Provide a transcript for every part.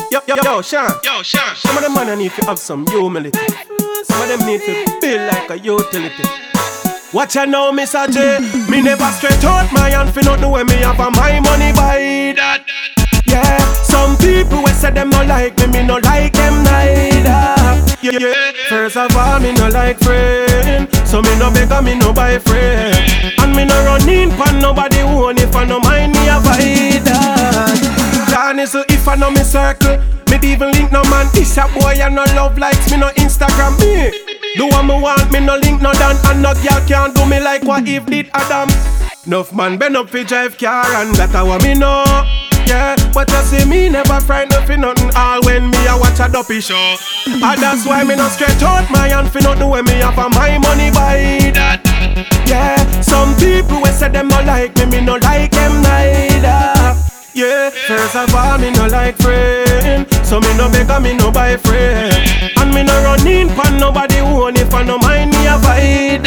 Yo, Sean. Some of them man need to have some humility. Some of them need to feel like a utility. Watch out now, Mr. J. Me never straight out my hand for nothing when me have a my money by that. Yeah, some people will say them no like me no like them neither. Yeah. First of all, me no like friend, so me no beg and me no buy friend. And me no run in pan nobody own if I no mind me avoid that. Johnny, so if I know me circle, me even link no man. This a boy and no love likes me no Instagram me. Do what me want, me no link no dan. And no girl can't do me like what Eve did Adam. Enough man bend up fi drive car and that a what me know. Yeah, but you see me never frightened for nothing. All when me a watch a dopey show. And that's why me no stretch out my hand for nothing when me have a my money by that. Yeah, some people will say them no like me no like them neither. Yeah, first of all, me no like friend, so me no beg and me no buy friend. And me no run in pan nobody own if I no mind me avoid.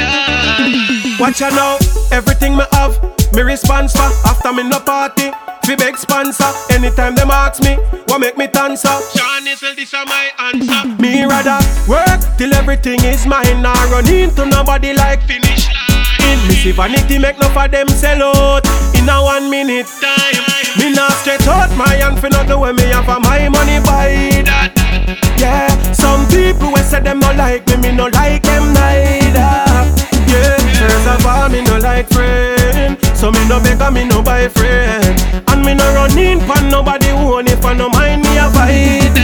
Watch ya now, everything me have, me response for. After me no party, fi beg sponsor. Anytime them ask me, what make me answer? Johnny, tell this a my answer. Me rather work till everything is mine. Nah run into nobody like finish line. Me see vanity make no for them sell out in a 1 minute time. Me nah stretch out my hand for nothing when me have a my money by that. Yeah, some people will say them no like me no like them neither. Yeah, first of all, me no like friend, so me no beg and me no buy friend. And me no run in pan nobody own if I no mind me avoid.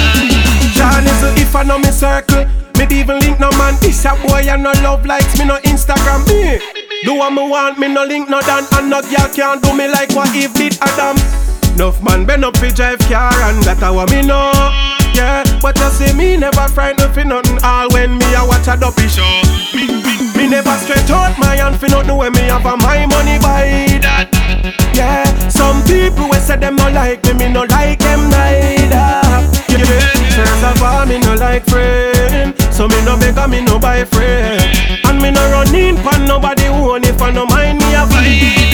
Johnny, so if I know me circle, me even link no man. This a boy and no love likes me no Instagram me. Do what me want, me no link no dan. And no girl can't do me like what Eve did Adam. Enough man bend up fi drive car and that a what me know. Yeah, but you see me never frightened for nothing. All when me a watch a dopey show. Me never stretch out my hand for nothing when me have a my money by that. Yeah, some people will say them no like me no like them neither. Yeah, first of all, me no like friend, so me no beg and me no buy friend. And me no run in pan nobody own if I no mind me avoid.